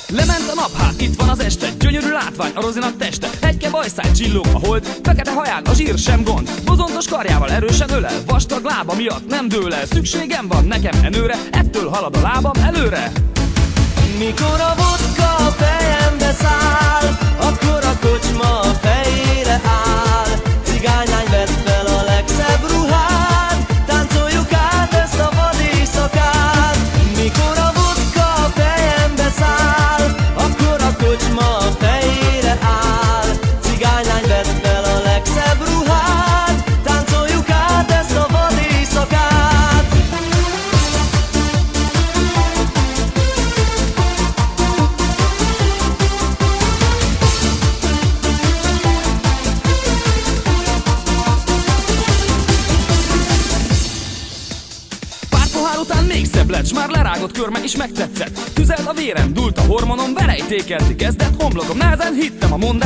Lement a nap, hát itt van az este. Gyönyörű látvány, a Rozinak teste. Hegyke bajszáj, csillog a hold. Fekete haján a zsír sem gond. Bozontos karjával erősen ölel. Vastag lába miatt nem dől el. Szükségem van nekem enőre, ettől halad a lábam előre. Mikor a vodka a fejembe száll, akkor a kocsma a fejére áll. Cigánylány vedd fel a legszebb ruhát, táncoljuk át ezt a vad éjszakát. Mikor a vodka a fejembe száll, akkor a kocsma a fejére áll. Cigánylány vedd fel a legszebb ruhát, táncoljuk át ezt a vad éjszakát. Pohár után még szebb lett, s már lerágott körme is megtetszett. Tüzelt a vérem, dúlt a hormonom, verejtékezni kezdett homlokom. Nehezen hittem a mondás.